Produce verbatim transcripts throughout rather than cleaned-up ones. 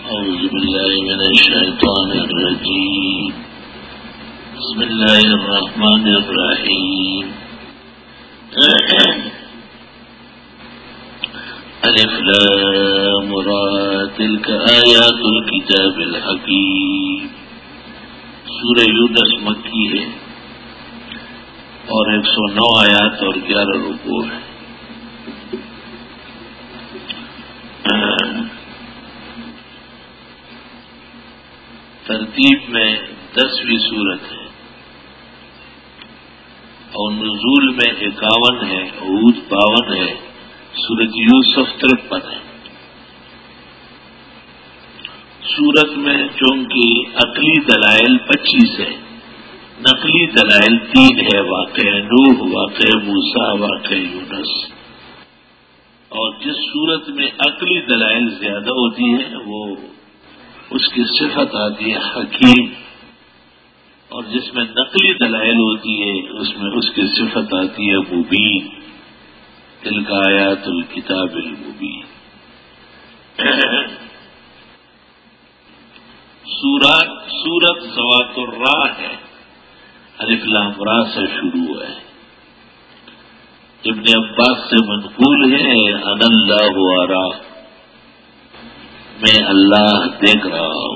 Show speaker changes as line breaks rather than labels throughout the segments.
أعوذ بالله من الشيطان الرجيم. بسم الله الرحمن الرحيم. ألف لام را تلك آيات الكتاب الحكيم. سورہ یونس مکی ہے اور ایک سو نو آیات اور گیارہ رکوع ہے. ترتیب میں دسویں سورت ہے اور نزول میں اکاون ہے، عود باون ہے، سورت یوسف ترپن ہے. سورت میں چونکہ عقلی دلائل پچیس ہے، نقلی دلائل تین ہے، واقع نوح، واقع موسیٰ، واقع یونس. اور جس سورت میں عقلی دلائل زیادہ ہوتی ہیں وہ اس کی صفت آتی ہے حکیم، اور جس میں نقلی دلائل ہوتی ہے اس میں اس کی صفت آتی ہے مبین. تلک آیات الکتاب المبین. سورت سورت ذوات الراء ہے، الف لام را سے شروع ہے. ابن عباس سے منقول ہے ان اللہ ارا، میں اللہ دیکھ رہا ہوں.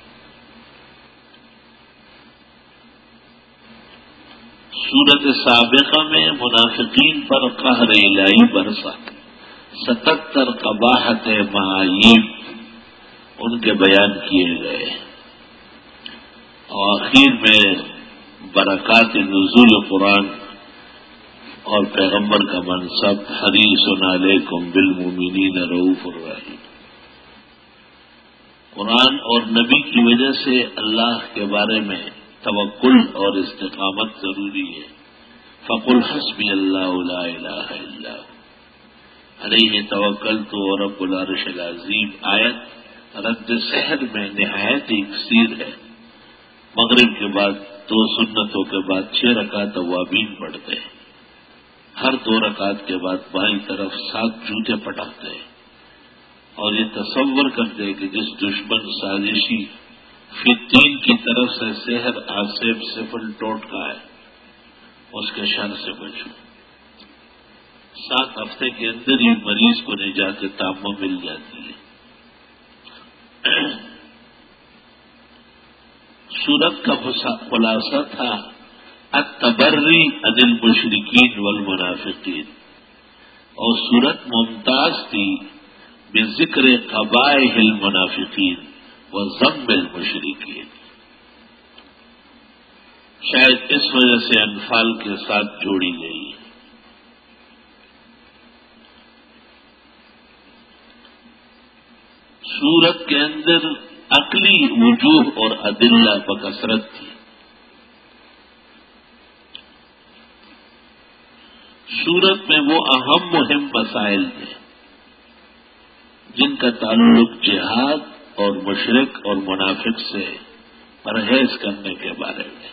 سورت سابقہ میں منافقین پر قہر الہی برسا، ستتر قباحت معایب ان کے بیان کیے گئے، اور آخر میں برکات نزول قرآن اور پیغمبر کا منصب حریص علیکم بالمؤمنین رؤوف الرحیم. قرآن اور نبی کی وجہ سے اللہ کے بارے میں توکل اور استقامت ضروری ہے. فقل حسبی اللہ لا الہ الا هو علیہ توکلت ورب العرش العظیم. آیت رد سحر میں نہایت کثیر ہے. مغرب کے بعد دو سنتوں کے بعد چھ رکعت اوابین پڑھتے ہیں، ہر دو رکعت کے بعد بائیں طرف سات جوتے پٹاتے ہیں، اور یہ تصور کرتے کہ جس دشمن سازشی فتین کی طرف سے سحر آصف سفل ٹوٹکا ہے اس کے شر سے بچو. سات ہفتے کے اندر ہی مریض کو نجات تامہ مل جاتی ہے. سورت کا خلاصہ تھا التبری عن المشرکین والمنافقین، اور سورت ممتاز تھی بذکر قبائح المنافقین وذم المشرکین. شاید اس وجہ سے انفال کے ساتھ جوڑی گئی. سورت کے اندر عقلی وجوہ اور ادلہ بکثرت تھی. سورت میں وہ اہم مہم مسائل تھے جن کا تعلق جہاد اور مشرک اور منافق سے پرہیز کرنے کے بارے میں.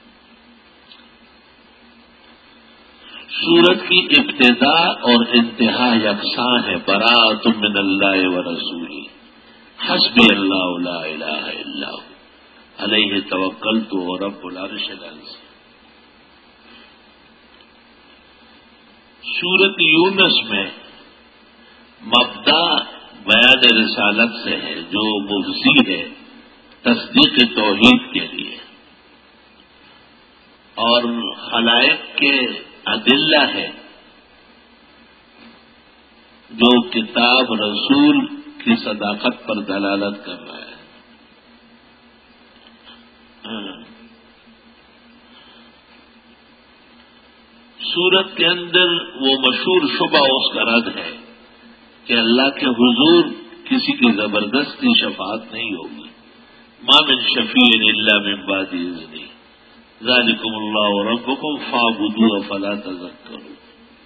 سورت کی ابتدا اور انتہا یکساں ہے. براءۃ من اللہ ورسولہ، حسبی اللہ لا الہ الا هو علیہ توکلت ورب العرش العظیم. سورت یونس میں مبدا بیان رسالت سے ہے جو مفضی ہے تصدیق توحید کے لیے، اور خلائق کے ادلہ ہے جو کتاب رسول کی صداقت پر دلالت کر رہا ہے. سورت کے اندر وہ مشہور شبہ اس کا رد ہے کہ اللہ کے حضور کسی کی زبردستی شفاعت نہیں ہوگی. ما من شفیع الا من بعد اذنہ ذالکم اللہ ربکم فاعبدوہ فلا تذکرون.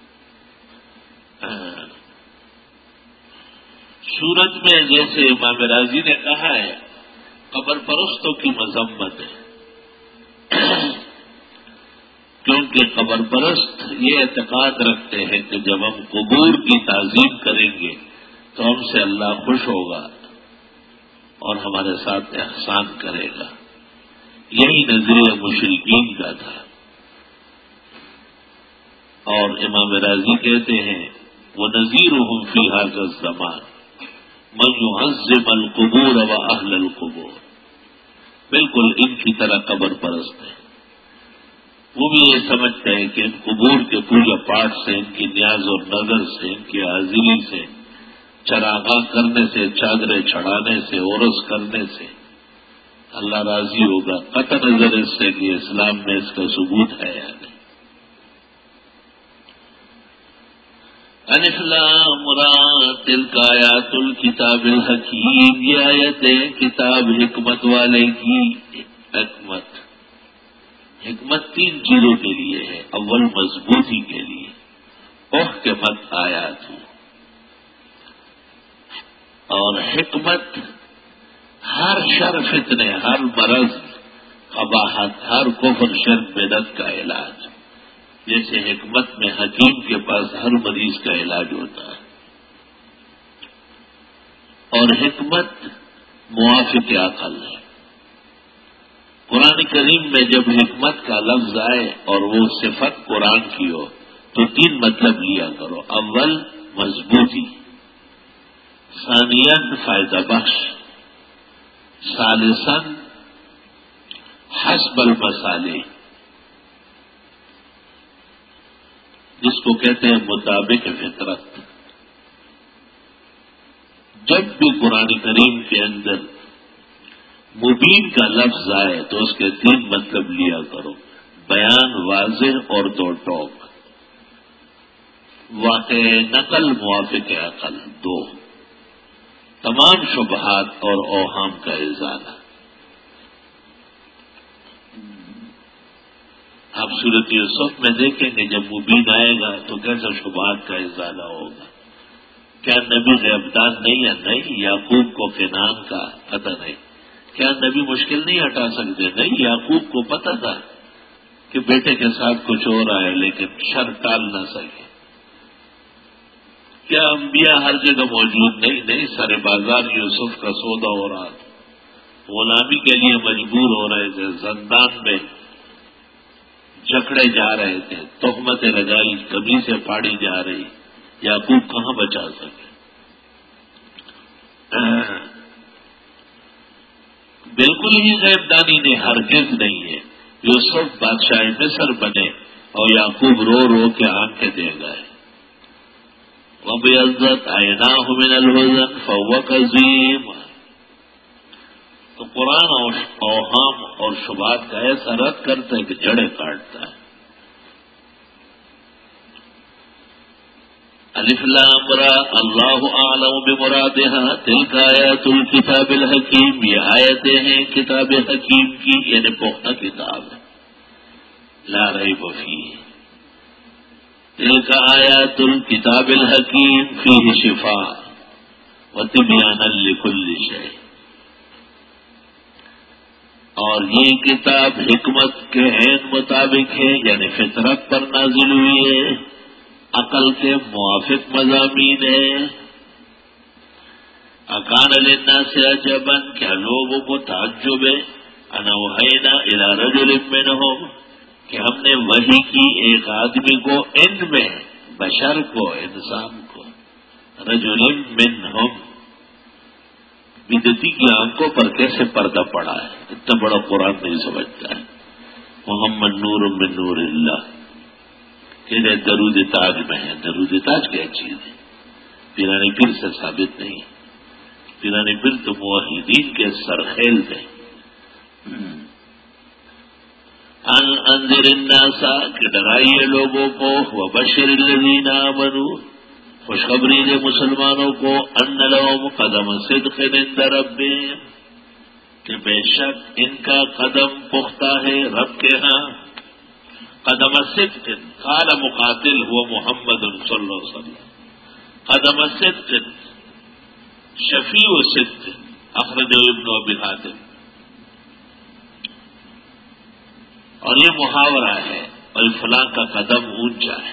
سورت میں جیسے امام راضی نے کہا ہے قبر پرستوں کی مذمت ہے، کیونکہ قبر پرست یہ اعتقاد رکھتے ہیں کہ جب ہم قبور کی تعظیم کریں گے تو ہم سے اللہ خوش ہوگا اور ہمارے ساتھ احسان کرے گا. یہی نظریہ مشرکین کا تھا. اور امام راضی کہتے ہیں وَنَذِيرُهُمْ فِي هَذَا الزَّمَانِ مَنْ يُعَظِّمَ الْقُبُورَ وَأَهْلَ الْقُبُورِ. بالکل ان کی طرح قبر پرست ہیں. وہ بھی یہ سمجھتے ہیں کہ ان قبور کے پوجا پاٹ سے، ان کی نیاز اور نظر سے، ان کی حاضری سے، چراغاں کرنے سے، چادریں چڑھانے سے، عرس کرنے سے اللہ راضی ہوگا. قطع نظر اس سے کہ اسلام میں اس کا ثبوت ہے یا نہیں. الف لام را تلک آیات الکتاب الحکیم. یہ آیتیں کتاب حکمت والے کی. حکمت حکمت تین چیزوں کے لیے ہے. اول مضبوطی کے لیے، احکمت آیات ہوں. اور حکمت ہر شر فتنے، ہر مرض قباحت، ہر کفر شرک بدعت کا علاج. جیسے حکمت میں حکیم کے پاس ہر مریض کا علاج ہوتا ہے. اور حکمت موافق عقل ہے. قرآن کریم میں جب حکمت کا لفظ آئے اور وہ صفت قرآن کی ہو تو تین مطلب لیا کرو. اول مضبوطی، ثانیاً فائدہ بخش، ثالثاً حسب المصالح، جس کو کہتے ہیں مطابق فطرت. جب بھی قرآن کریم کے اندر مبین کا لفظ آئے تو اس کے تین مطلب لیا کرو. بیان، واضح اور دو ٹوک. واقع نقل، موافق عقل. دو تمام شبہات اور اوہام کا ازالہ. آپ سورۃ یوسف میں دیکھیں گے جب مبین آئے گا تو کیسا شبہات کا ازالہ ہوگا. کیا نبی غیبدان نہیں ہے؟ نہیں. یعقوب کو کنعان کا پتہ نہیں. کیا نبی مشکل نہیں ہٹا سکتے؟ نہیں. یعقوب کو پتہ تھا کہ بیٹے کے ساتھ کچھ ہو رہا ہے لیکن شر ٹال نہ سکے. کیا انبیاء ہر جگہ موجود نہیں؟ نہیں. سارے بازار یوسف کا سودا ہو رہا تھا، غلامی کے لیے مجبور ہو رہے تھے، زندان میں جکڑے جا رہے تھے، تہمتیں لگائی، قمیصیں پھاڑی جا رہی. یعقوب کہاں بچا سکے؟ بالکل ہی غیبدانی نے ہرگز نہیں ہے. یوسف بادشاہ مصر بنے اور یعقوب رو رو کے آنکھیں دے گئے. وَبِيَضَّتْ عَيْنَاهُ مِنَ الْحُزْنِ فَهُوَ كَظِيمٌ. تو قرآن اوہام اور شبہات کا ایسا رد کرتا ہے کہ جڑیں کاٹتا ہے. الف لام را اللہ اعلم بمرادها تلک آیات الکتاب الحکیم. یہ آیتیں ہیں کتاب حکیم کی، یعنی پختہ کتاب ہے. لا ریب فیہ. تلک آیات الکتاب الحکیم فیہ شفاء وتبیانا لکل شیء. اور یہ کتاب حکمت کے عین مطابق ہے، یعنی فطرت پر نازل ہوئی ہے، عقل کے موافق مضامین ہے. اکان للناس عجبا، کیا لوگوں کو تعجب ہے، ان اوحینا الی رجل منہم، کہ ہم نے وحی کی ایک آدمی کو، ان میں بشر کو، انسان کو. رجل منہم، بدعتی کی آنکھوں پر کیسے پردہ پڑا ہے. اتنا بڑا قرآن نہیں سمجھتا ہے. محمد نور من نور اللہ کہ درود تاج میں ہے. درود تاج کیا چیز ہے؟ پیرانی پیر سے ثابت نہیں. پیرانی پیر تو موحدین کے سرخیل تھے. ان انذر الناس، کہ ڈرائیے لوگوں کو، وبشر الذین آمنوا، خوشخبری دے مسلمانوں کو، ان لهم قدم صدق عند ربهم، کہ بے شک ان کا قدم پختہ ہے رب کے ہاں. قدم صدق، قال مقاتل هو محمد صلی اللہ علیہ وسلم. قدم صدق، شفیع صدق، اخرجہ ابن ابی حاتم. اور یہ محاورہ ہے، اور فلاں کا قدم اونچا ہے،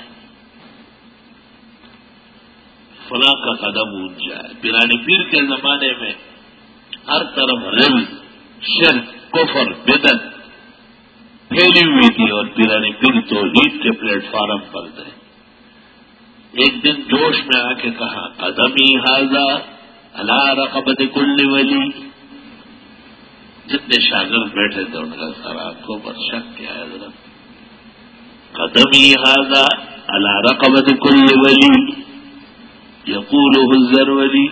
فلاں کا قدم اونچا ہے. پیرانی پیر کے زمانے میں ہر طرف رل شرک کفر بدعت پھیلی ہوئی تھی اور پیرانی پھر توحید کے پلیٹ فارم پر تھے. ایک دن جوش میں آ کے کہا قدمی ھذا علی رقبۃ کل ولی. جتنے شاگرد بیٹھے تھے ان کا سر آنکھوں پر شک کیا ہے ذرا. قدمی ھذا علی رقبۃ کل ولی یقولہ الزرولی.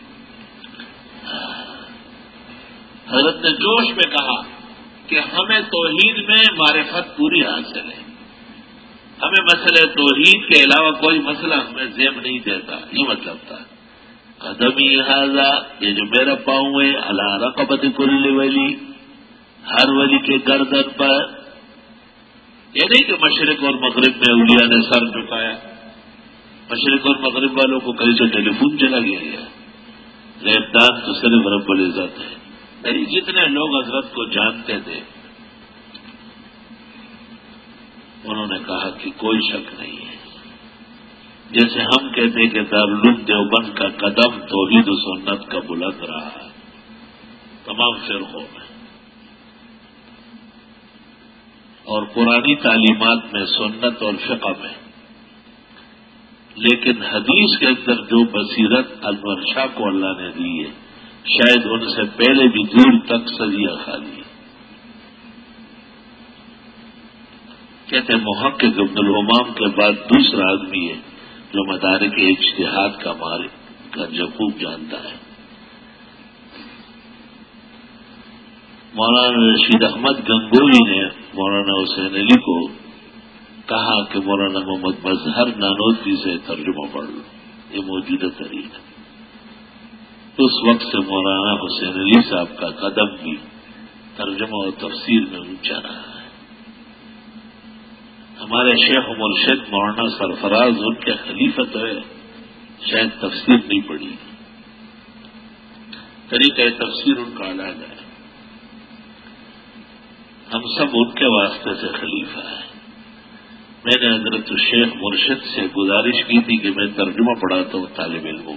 حضرت نے جوش میں کہا کہ ہمیں توحید میں معرفت پوری حاصل ہے, ہمیں مسئلہ توحید کے علاوہ کوئی مسئلہ ہمیں ذہن نہیں دیتا. یہ مطلب تھا قدمی ھذا, یہ جو میرا پاؤں ہے, علی رقبۃ کل ولی, ہر ولی کے گردن پر. یہ نہیں کہ مشرق اور مغرب میں اولیاء نے سر جھکایا, مشرق اور مغرب والوں کو کہیں سے ٹیلی فون چلا گیا, غیبدان تو صرف رب العزت ہے. نہیں, جتنے لوگ حضرت کو جانتے تھے انہوں نے کہا کہ کوئی شک نہیں ہے. جیسے ہم کہتے کہ دارالعلوم دیوبند کا قدم توحید و سنت کا بلند رہا ہے تمام فرقوں میں, اور پرانی تعلیمات میں سنت اور فقہ میں, لیکن حدیث کے اندر جو بصیرت انور شاہ کو اللہ نے دی ہے شاید ان سے پہلے بھی دور تک صدیہ خالی. کہتے ہیں محقق عبد الحمام کے بعد دوسرا آدمی ہے جو مدارک اجتہاد کا مالک کا جو خوب جانتا ہے. مولانا رشید احمد گنگوئی نے مولانا حسین علی کو کہا کہ مولانا محمد مظہر نانوتوی سے ترجمہ پڑھ لو, یہ موجودہ طریقہ. اس وقت سے مولانا حسین علی صاحب کا قدم بھی ترجمہ و تفسیر میں اونچا رہا ہے. ہمارے شیخ مرشد مولانا سرفراز ان کے خلیفت ہے, شاید تفسیر نہیں پڑی, طریقہ تفسیر ان کا الگ ہے. ہم سب ان کے واسطے سے خلیفہ ہیں. میں نے حضرت شیخ مرشد سے گزارش کی تھی کہ میں ترجمہ پڑھاتا ہوں طالب علموں,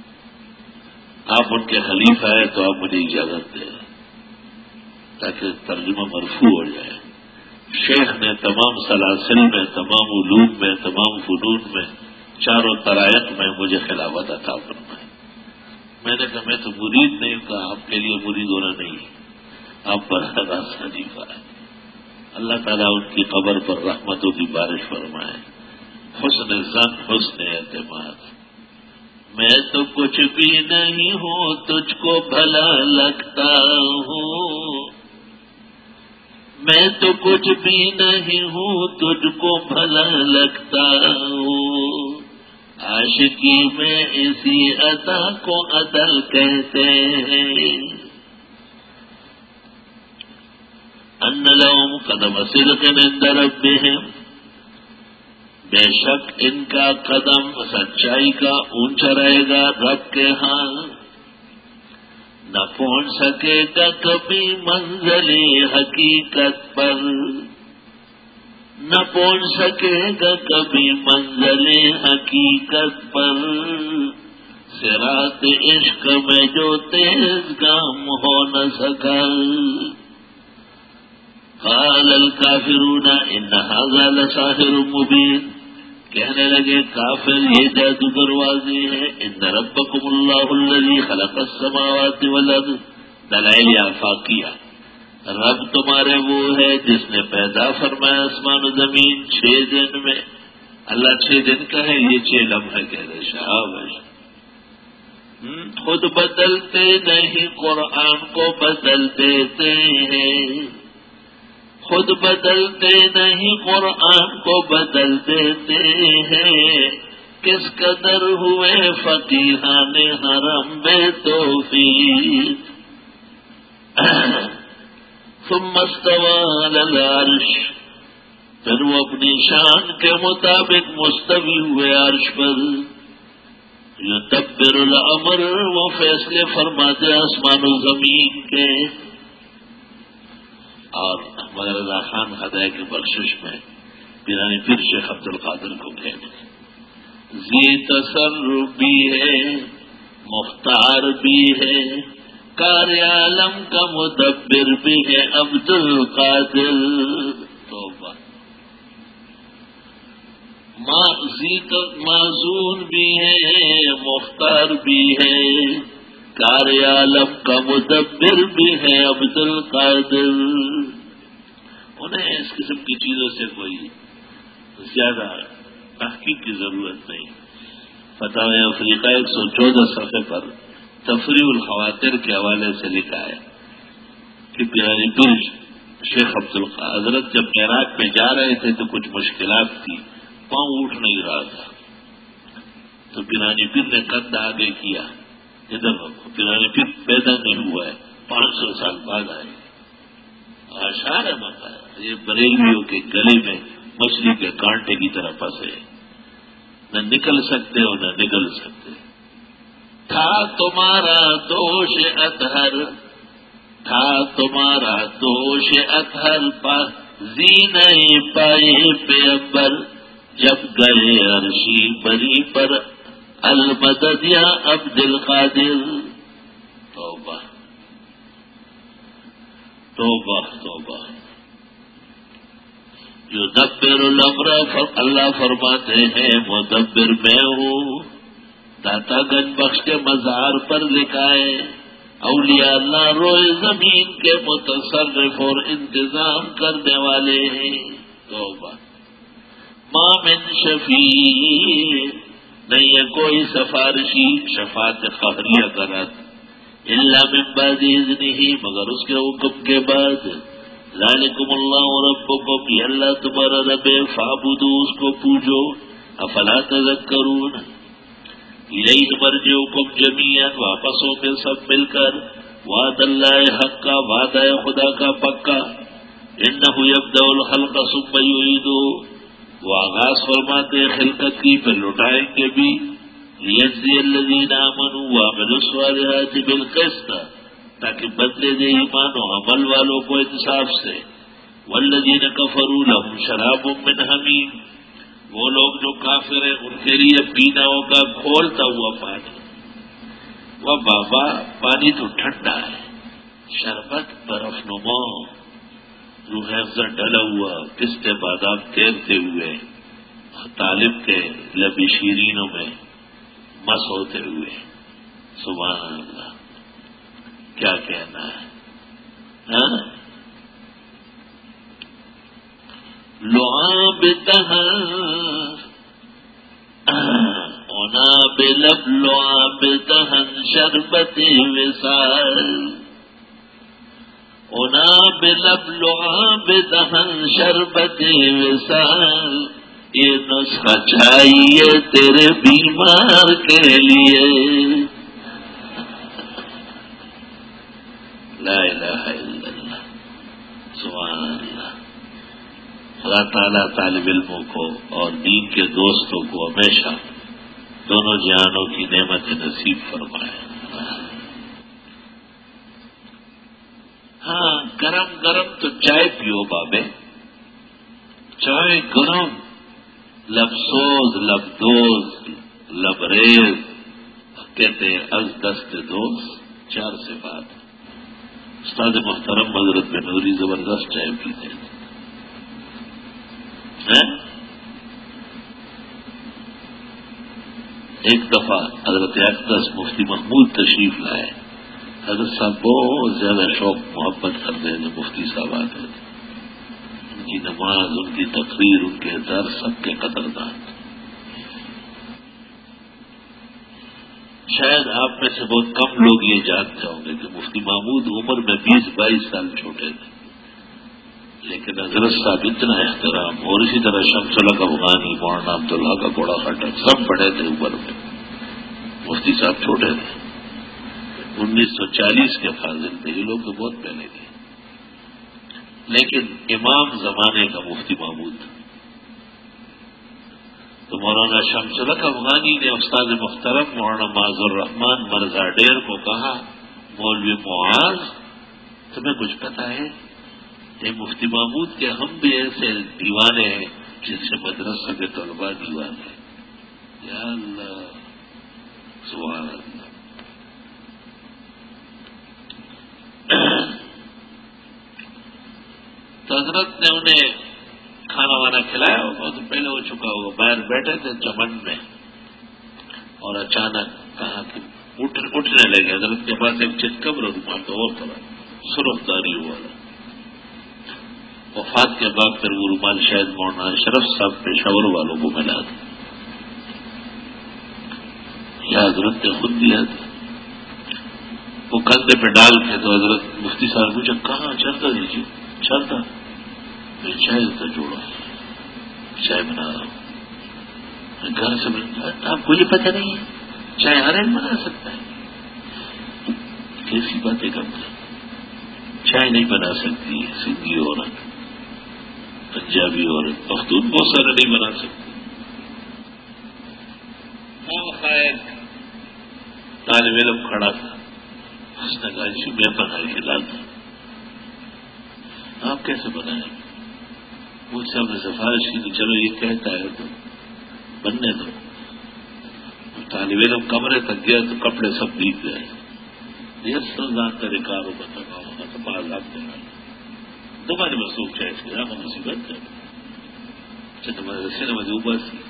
آپ ان کے خلیفہ ہیں تو آپ مجھے اجازت دیں تاکہ ترجمہ مرفوع ہو جائے. شیخ نے تمام سلاسل میں, تمام علوم میں, تمام فنون میں, چاروں طرائق میں مجھے خلافت عطا فرمائے. میں نے کہا میں تو مرید نہیں, کہا آپ کے لیے مرید ہونا نہیں, آپ پر راست خلیفہ ہے. اللہ تعالیٰ ان کی قبر پر رحمتوں کی بارش فرمائے. حسن ظن, حسن اعتماد. میں تو کچھ بھی نہیں ہوں, تجھ کو بھلا لگتا ہوں. میں تو کچھ بھی نہیں ہوں, تجھ کو بھلا لگتا ہوں. عاشقی میں اسی عطا کو عدل کہتے ہیں. ان لهم قدم صدق عند ربهم, بے شک ان کا قدم سچائی کا اونچا رہے گا رب کے ہاں. نہ پہنچ سکے گا کبھی منزل حقیقت پر, نہ پہنچ سکے گا کبھی منزل حقیقت پر. صراط عشق میں جو تیز گام ہو نہ سکا. قال الکافرون ان ھذا لساحر مبین, کہنے لگے کافر یہ جادوگر واضح ہے. ان ربکم اللہ الذی خلق السماوات والارض, دلائل آفاقیہ, رب تمہارے وہ ہے جس نے پیدا فرمایا آسمان و زمین چھ دن میں. اللہ چھ دن کا ہے, یہ چھ لمحے کہہ رہے شاباش. خود بدلتے نہیں قرآن کو بدل دیتے ہیں, خود بدلتے نہیں قرآن کو بدل دیتے ہیں. کس قدر ہوئے فقیہان حرم بے توفیق. ثم استوى على العرش, پھر وہ اپنی شان کے مطابق مستوی ہوئے عرش پر. یدبر الامر, وہ فیصلے فرماتے آسمان و زمین کے. اور مگر رضا خان ہدایت کی بخشش میں پیرانی پیر شیخ عبد القادر کو کہتے ذی تصرف بھی ہے, مختار بھی ہے, کار عالم کا مدبر بھی ہے عبد القادر. توبہ. معزون بھی ہے مختار بھی ہے کار عالم کا مدبر بھی ہے عبد القادر. انہیں اس قسم کی چیزوں سے کوئی زیادہ تحقیق کی ضرورت نہیں. فتح افریقہ ایک سو چودہ صفحے پر تفریح الخواطر کے حوالے سے لکھا ہے کہ پیارے پیر شیخ عبد القادر حضرت جب معراج میں جا رہے تھے تو کچھ مشکلات تھی، پاؤں اٹھ نہیں رہا تھا. تو پیرانی پیر نے قد آگے کیا. ادھر پیرانی پیر پیدا نہیں ہوا ہے، پانچ سو سال بعد آئے. آشار ہے مکہ یہ بریلویوں کے گلے میں مچھلی کے کانٹے کی طرح پھنسے، نہ نکل سکتے ہو نہ نکل سکتے. تھا تمہارا دوش اطہر تھا تمہارا دوش اطہر پا زینہ پائے پیغمبر جب گئے عرشی بری پر المدد یا عبد القادر. توبہ توبہ توبہ. جو دبر الامر اللہ فرماتے ہیں مدبر میں ہوں. داتا گنج بخش کے مزار پر لکھا ہے اولیاء اللہ روئے زمین کے متصرف اور انتظام کرنے والے ہیں. توبہ. ما من شفیع نہیں ہے کوئی سفارشی شفاعت قہریہ کرت الا من بعد اذنہ مگر اس کے حکم کے بعد. ذالکم اللہ ربکم یہ اللہ تمہارا رب ہے فاعبدوا اس کو پوجو. افلا تذکرون. الیہ مرجعکم جمیعا واپس ہوں گے سب مل کر. وعد اللہ حق کا وعدہ خدا کا پکا. انہ یبدأ الخلق ثم یعیدہ وہ آغاز فرماتے خلقت کی پھر لٹائیں گے بھی. لیجزی الذین آمنوا وعملوا الصالحات بالقسط تاکہ بدلے دے ایمان و عمل والوں کو انصاف سے. والذین کفروا لهم شراب من حمیم وہ لوگ جو کافر ہیں ان کے لیے پینا ہوگا کھولتا ہوا پانی. وہ بابا پانی تو ٹھنڈا ہے، شربت برف نما روح افزا ڈلا ہوا پستے بادام تیرتے ہوئے طالب کے لبی شیرینوں میں مس ہوتے ہوئے. سبحان اللہ کیا کہنا ہے. لعاب دہن اونا بلب لعاب دہن شربت وصال اونا بلب لعاب دہن شربت وصال. یہ نسخہ چاہیے تیرے بیمار کے لیے. لا الہ الا اللہ. سبحان اللہ. اللہ تعالیٰ طالب علموں کو اور دین کے دوستوں کو ہمیشہ دونوں جہانوں کی نعمت نصیب فرمائے. ہاں گرم گرم تو چائے پیو بابے. چائے گرم لبسوز لبدوز لبریز کہتے ہیں از دست دوست. چار سے بات استاد محترم حضرت بنوری زبردست چائے پیتے ہیں. ایک دفعہ حضرت اقدس مفتی محمود تشریف لائے. حضرت صاحب بہت زیادہ شوق محبت کرتے ہیں. مفتی صاحب آتے تھے ان کی نماز ان کی تقریر ان کے درس سب کے قدردان. شاید آپ میں سے بہت کم لوگ یہ جانتے ہوں گے کہ مفتی محمود عمر میں بیس بائیس سال چھوٹے تھے لیکن حضرت صاحب اتنا احترام. اور اسی طرح شمس الحق افغانی مولانا عبداللہ کا گوڑا خٹک سب بڑے تھے عمر میں. مفتی صاحب چھوٹے تھے. انیس سو چالیس کے فاضل تھے. یہ لوگ تو بہت پہلے تھے لیکن امام زمانے کا مفتی محمود. تو مولانا شمس الحق افغانی نے استاد محترم مولانا معاذ الرحمان مرزا ڈیر کو کہا مولوی معاذ تمہیں کچھ پتا ہے یہ مفتی محمود کے ہم بھی ایسے دیوانے ہیں جن سے مدرسہ کے طلباء دیوانے ہیں. یا اللہ سبحان اللہ. تو حضرت نے انہیں کھانا وانا کھلایا ہوگا تو پہلے ہو چکا ہوگا. باہر بیٹھے تھے چمن میں اور اچانک کہا کہ اٹھ اٹھنے لگے. حضرت کے پاس ایک چٹکم رومال تو اور تھوڑا سرخداری ہوا تھا. وفات کے بعد پھر وہ رومال شاید مولانا اشرف صاحب پشاور والوں کو ملا تھا یا حضرت نے خود دیا تھا. وہ کندھے پہ ڈال کے تو حضرت مفتی صاحب مجھے کہاں چلتا دیجیے چلتا میں چائے کا جوڑا چائے بنا رہا ہوں. میں گھر سے بنا آپ کو یہ پتہ نہیں ہے چائے ہر ایک بنا سکتا ہے. کیسی باتیں کرتا چائے نہیں بنا سکتی سندھی عورت پنجابی عورت پختون بہت سارے نہیں بنا سکتی. طالب علم کھڑا تھا اس نے کہا جی میں بنا کے لاتا. آپ کیسے بنائیں؟ مجھ سے ہم نے سفارش کی کہ چلو یہ کہتا ہے تو بننے دو. طالب علم کمرے تک گیا تو کپڑے سب بھیگ گئے. یہ سلطان طریقاروں کا تمام ہونا تو بعض آپ دینا دوبارہ مسوخ چاہے اس کے آپ مصیبت ہے چلو مدرسے نے مجھے اوپر سی.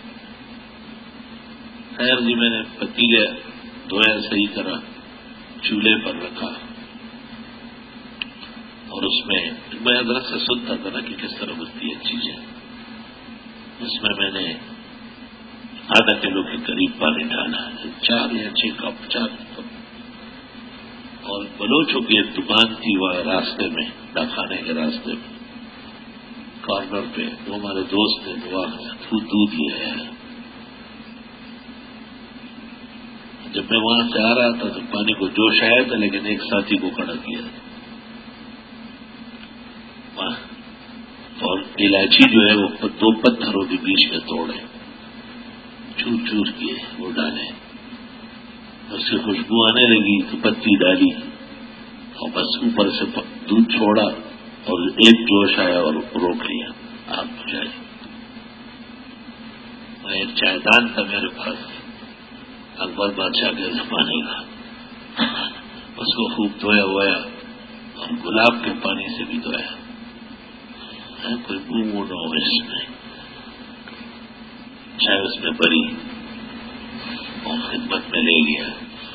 خیر جی میں نے پتیلے دھویا صحیح طرح چولہے پر رکھا اور اس میں میں حضرت سے سنتا تھا نا کہ کس طرح بنتی ہے چیزیں. اس میں میں نے آدھا کلو کے قریب پانی ڈالا چار یا چھ کپ چار کپ. اور بلوچوں کی ایک دکان تھی وہاں راستے میں ڈاکانے کے راستے میں کارنر پہ وہ ہمارے دوست تھے وہ دودھ لے آیا. جب میں وہاں سے آ رہا تھا تو پانی کو جوش آیا تھا لیکن ایک ساتھی کو کھڑا کیا اور الائچی جو ہے وہ دو پتھروں کے بیچ میں توڑے چور چور کیے وہ ڈالے. اس سے خوشبو آنے لگی تو پتی ڈالی اور بس اوپر سے دودھ چھوڑا اور ایک جوش آیا اور روک لیا. آپ چائے میں ایک چائے دان تھا میرے پاس اکبر بادشاہ کے زمانے کا اس کو خوب دھویا ہوا اور گلاب کے پانی سے بھی دھویا. کوئی بو نہ ہو اس میں چائے اس میں بری اور خدمت میں لے گیا.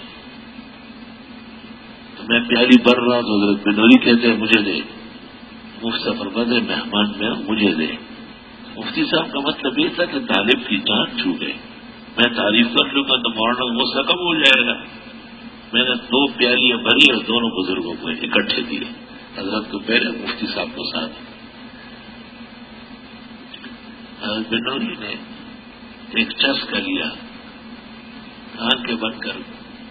تو میں پیالی بھر رہا تو حضرت بنوری کہتے ہیں مجھے دے. مفت سفر بند ہے مہمان میں مجھے دے. مفتی صاحب کا مطلب یہ تھا کہ طالب کی جان چھو گئے. میں تعریف کر لوں گا تو مولانا وہ سکم ہو جائے گا. میں نے دو پیالیاں بھری اور دونوں بزرگوں کو اکٹھے دیے. حضرت کو پہلے مفتی صاحب کو ساتھ. حضرت بنوری نے ایک چسکا لیا آنکھیں بند کر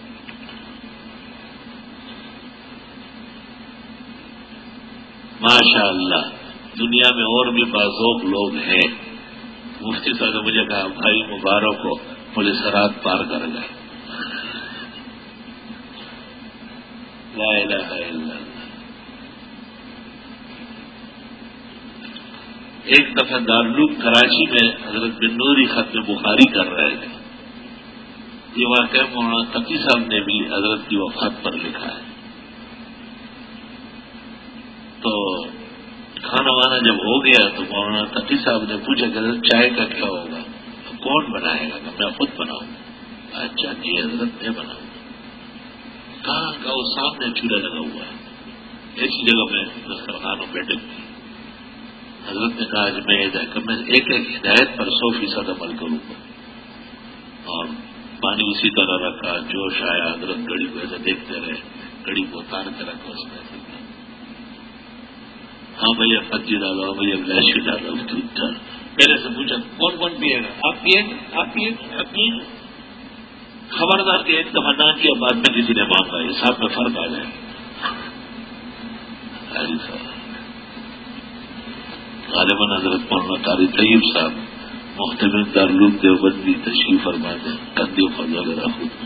ماشاء اللہ دنیا میں اور بھی بازوق لوگ ہیں. مفتی صاحب نے مجھے کہا بھائی مبارک کو پولیس رات پار کر گئے. لا الہ الا اللہ. ایک دفعہ دارالعلوم کراچی میں حضرت بنوری ختم بخاری کر رہے تھے. یہ واقعہ مولانا تقی صاحب نے بھی حضرت کی وفات پر لکھا ہے. تو کھانا وانا جب ہو گیا تو مولانا تقی صاحب نے پوچھا کہ حضرت چائے کا کیا ہوگا کون بنائے گا کہ میں خود بناؤں. اچھا جی حضرت میں بناؤں. کہاں کا وہ سامنے چولہا لگا ہوا ہے ایسی جگہ میں دسترخوانوں بیٹھے ہوئے. حضرت نے کہا کہ میں کہ میں ایک ایک ہدایت پر سو فیصد عمل کروں گا. اور پانی اسی طرح رکھا جوش آیا حضرت گڑی کو ایسے دیکھتے رہے گڑی کو اتار کے رکھا اس میں ہاں بھیا پتی ڈالو ہاں بھیا الائچی ڈالو دودھ ڈالو. پہلے سے پوچھا کون کون پیے گا آپ پیے آپ پیے آپ پیے خبردار کہ ایک دفعہ نہ کیا بعد میں کسی نے مانگا حساب میں فرق آ جائے. غالباً حضرت مولانا قاری طیب صاحب محتمل دارالعلوم دیوبندی تشریف فرما دیں کندی فضل خود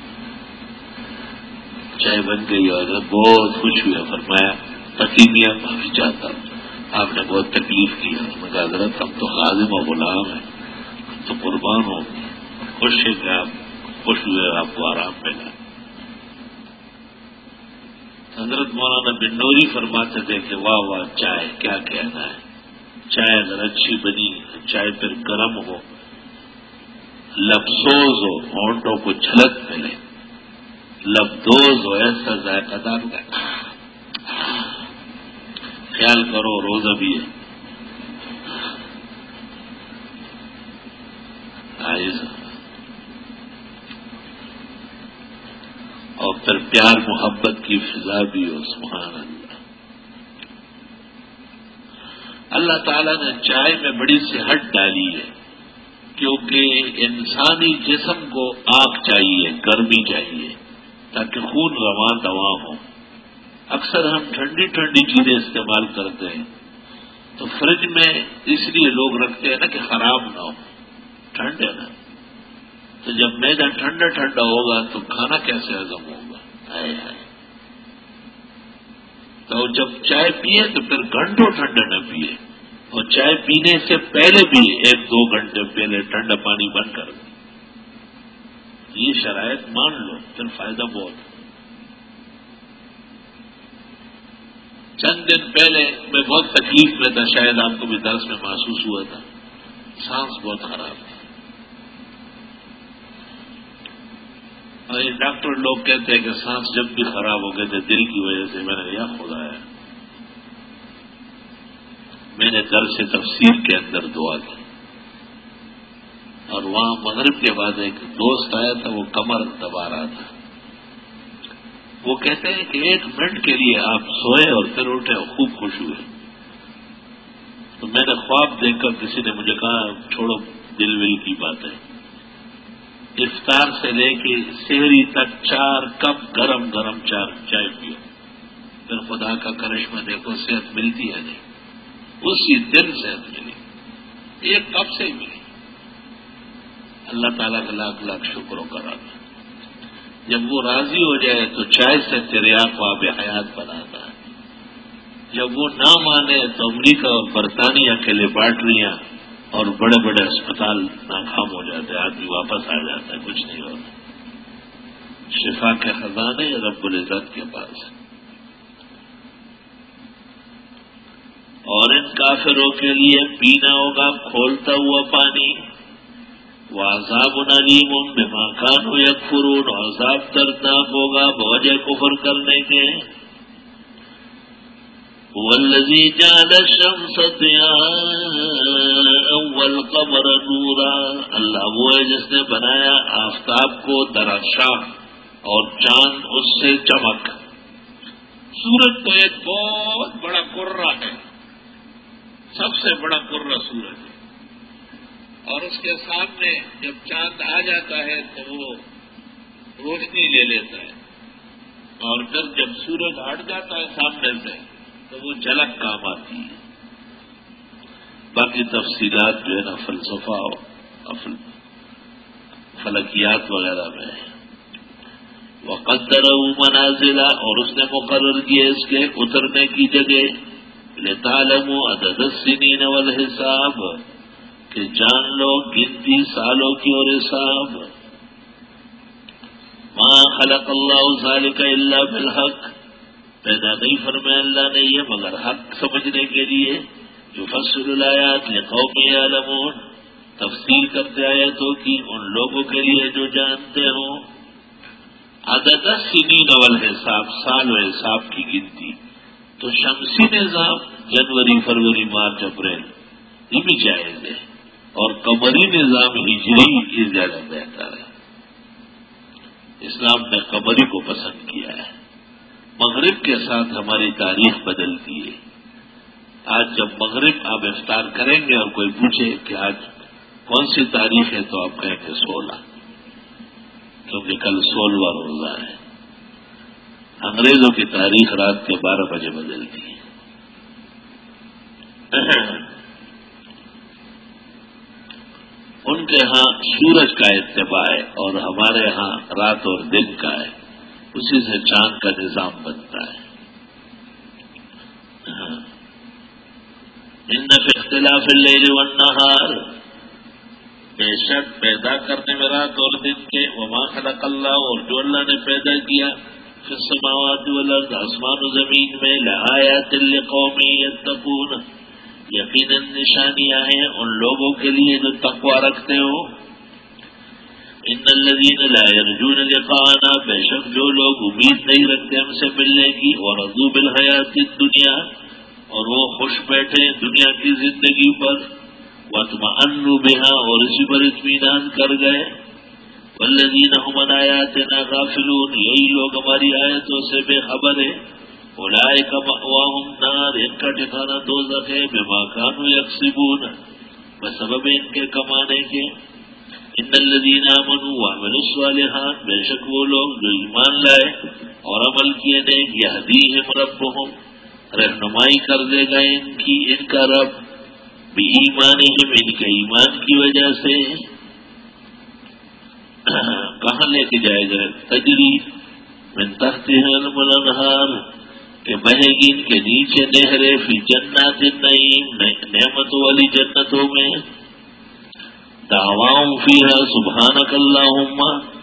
چائے بن گئی اور حضرت بہت خوش ہوئے. فرمایا پتی میاں معافی چاہتا ہوں آپ نے بہت تکلیف کیا. میں کہا حضرت ہم تو خادم و غلام ہیں ہم تو قربان ہو خوش ہے کہ آپ خوش ہوئے آپ کو آرام ملا. حضرت مولانا بن نوری فرماتے تھے کہ واہ واہ چائے کیا کہنا ہے، چائے اگر اچھی بنی، چائے پھر گرم ہو، لبسوز ہو، ہونٹوں کو جھلک ملے، لبدوز ہو، ایسا ذائقہ دار کا خیال کرو روزہ بھی ہے آئیز، اور پھر پیار محبت کی فضا بھی ہو، سبحان اللہ۔ اللہ تعالیٰ نے چائے میں بڑی صحت ڈالی ہے، کیونکہ انسانی جسم کو آگ چاہیے، گرمی چاہیے، تاکہ خون رواں دواں ہو۔ اکثر ہم ٹھنڈی ٹھنڈی چیزیں استعمال کرتے ہیں، تو فریج میں اس لیے لوگ رکھتے ہیں نا کہ خراب نہ ہو، ٹھنڈ ہے نا، تو جب میدا ٹھنڈا ٹھنڈا ہوگا تو کھانا کیسے ہضم ہوگا؟ آئے آئے تو جب چائے پیے تو پھر گھنٹوں ٹھنڈا نہ پیے، اور چائے پینے سے پہلے بھی ایک دو گھنٹے پہلے ٹھنڈا پانی بند کر دیں۔ یہ شرائط مان لو، پھر فائدہ بہت۔ چند دن پہلے میں بہت تکلیف میں تھا، شاید آپ کو بھی درس میں محسوس ہوا تھا، سانس بہت خراب تھی، اور یہ ڈاکٹر لوگ کہتے ہیں کہ سانس جب بھی خراب ہو گئے تھے دل کی وجہ سے، میں نے کہا خدا ہے، میں نے درس سے تفسیر کے اندر دعا کی، اور وہاں مغرب کے بعد ایک دوست آیا تھا، وہ کمر دبا رہا تھا، وہ کہتے ہیں کہ ایک منٹ کے لیے آپ سوئے اور پھر اٹھے اور خوب خوش ہوئے، تو میں نے خواب دیکھ کر کسی نے مجھے کہا چھوڑو دل ول کی باتیں، افطار سے لے کے سحری تک چار کپ گرم گرم چار چائے پیو، پھر خدا کا کرشمہ دیکھو صحت ملتی ہے نہیں، اسی دن صحت ملی، ایک کپ سے ہی ملی۔ اللہ تعالیٰ کا لاکھ لاکھ شکر و کرم۔ جب وہ راضی ہو جائے تو چائے سے تریاق کو آب حیات بناتا ہے، جب وہ نہ مانے تو امریکہ اور برطانیہ کے لیبارٹریاں اور بڑے بڑے اسپتال ناکام ہو جاتے ہیں، آدمی واپس آ جاتا ہے، کچھ نہیں ہوتا۔ شفا کے خزانے رب العزت کے پاس، اور ان کافروں کے لیے پینا ہوگا کھولتا ہوا پانی، وعذاب علیم بما کانوا یکفرون، عذاب دردناک ہوگا بوجہ کفر کرنے کے۔ والذی جعل الشمس ضیاء والقمر نورا، اللہ وہ ہے جس نے بنایا آفتاب کو درخشاں اور چاند اس سے چمک۔ سورج تو ایک بہت بڑا کرہ ہے، سب سے بڑا کرہ سورج ہے، اور اس کے سامنے جب چاند آ جاتا ہے تو وہ روشنی لے لیتا ہے، اور پھر جب سورج ہٹ جاتا ہے سامنے سے تو وہ جھلک کام آتی ہے۔ باقی تفصیلات جو ہے نا فلسفہ فلکیات وغیرہ میں ہے۔ وَقَدَّرَهُ مَنَازِلَ، اور اس نے مقرر کیے اس کے اترنے کی جگہ، لِتَعْلَمُوا عَدَدَ السِّنِينَ وَالْحِسَابَ، کہ جان لو گنتی سالوں کی اور حساب۔ مَا خَلَقَ اللَّهُ ذَلِكَ إِلَّا بِالْحَقِّ، پیدا نہیں فرمایا اللہ نے یہ مگر حق سمجھنے کے لیے۔ یفصل الآیات لقوم یعلمون، تفصیل کرتے آیتوں کی ان لوگوں کے لیے جو جانتے ہوں۔ عدد السنین والحساب، سال و حساب کی گنتی، تو شمسی نظام جنوری فروری مارچ اپریل یہ بھی جائز ہے، اور قمری نظام ہجری یہ زیادہ بہتر ہے۔ اسلام نے قمری کو پسند کیا ہے۔ مغرب کے ساتھ ہماری تاریخ بدلتی ہے۔ آج جب مغرب آپ افطار کریں گے اور کوئی پوچھے کہ آج کون سی تاریخ ہے تو آپ کہیں گے سولہ، کیونکہ کل سولہواں روزہ ہے۔ انگریزوں کی تاریخ رات کے بارہ بجے بدلتی ہے۔ ان کے ہاں سورج کا اتباع ہے اور ہمارے ہاں رات اور دن کا ہے، اسی سے چاند کا نظام بنتا ہے۔ ان فی اختلاف اللیل والنہار، بے شک پیدا کرنے میں رات اور دن کے، وما خلق اللہ، اور جو اللہ نے پیدا کیا، فی السماوات والارض، آسمان و زمین میں، لآیات لقوم یتقون، یقیناً نشانیاں ہیں ان لوگوں کے لیے جو تقوی رکھتے ہو. ان الذین لا یرجون لقاءنا، بے شک جو لوگ امید نہیں رکھتے ہم سے ملنے کی، ورضوا بالحیات الدنیا، اور وہ خوش بیٹھے دنیا کی زندگی پر، واطمأنوا بها، اور اسی پر اطمینان کر گئے. والذین هم عن آیاتنا غافلون، یہی لوگ ہماری آیتوں سے بے خبر ہیں. اولئک مأواہم نار، ان کا ٹھکانہ دوزخ ہے، بما کانوا یکسبون، بسبب ان کے کمانے کے. ان الذین آمنوا وعملوا الصالحات، بے شک وہ لوگ جو ایمان لائے اور عمل کیے نیک، یہدیہم ربہم، رہنمائی کر دے گا ان کی ان کا رب، بإیمانہم، ان کے ایمان کی وجہ سے. کہاں لے کے جائے گا؟ تجری من تحتها الانہار، کہ بہے گی ان کے نیچے نہریں، فی جنات النعیم، نعمتوں والی جنتوں میں. دعواؤں فیہا سبحانک اللہم،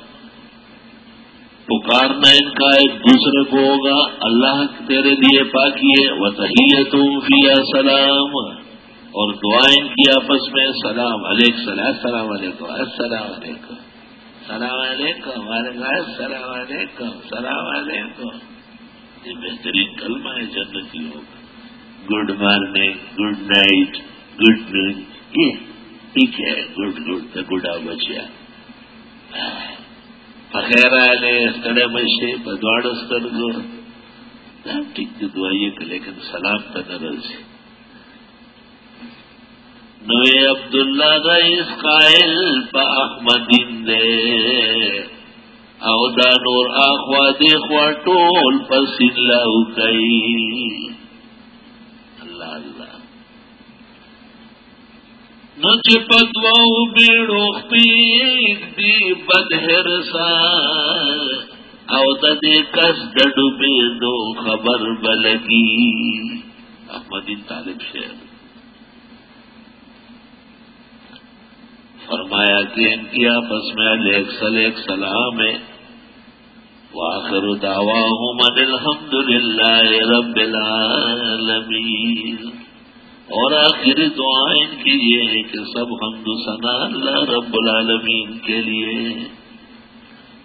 پکارنا ان کا ایک دوسرے کو ہوگا اللہ تیرے لیے پاکی ہے. وتحیتہم فیہا سلام، اور دعائیں کی آپس میں سلام علیک، السلام علیکم، السلام علیکم، السلام علیکم، وعلیکم السلام علیکم، السلام علیکم. یہ بہترین کلمہ ہے جنتیوں کا. Good morning, good night, good noon, یہ ٹھیک ہے. گڈ گڈ گڈا بچیا بخیر آلے استڑے بچے بدواڑ استر گو ٹھیک دعائیے کہ لیکن سلام کا نرل سے. نوے عبداللہ رئیس قائل پا احمدین دے، او دا نور آخوا دیخوا ٹول پسین لاؤ کئی. اللہ اللہ. نچ پدواؤ بیڑو خپیق دی بدہر سا، او دا دے کس ڈڈو بیدو خبر بلگی. احمدین طالب شعر. فرمایا کہ ان کی آپس میں علیک سلیک سلام ہے. وآخر دعواہم ان الحمدللہ رب العالمین، اور آخری دعا ان کی یہ ہے کہ سب حمد و ثنا اللہ رب العالمین کے لیے.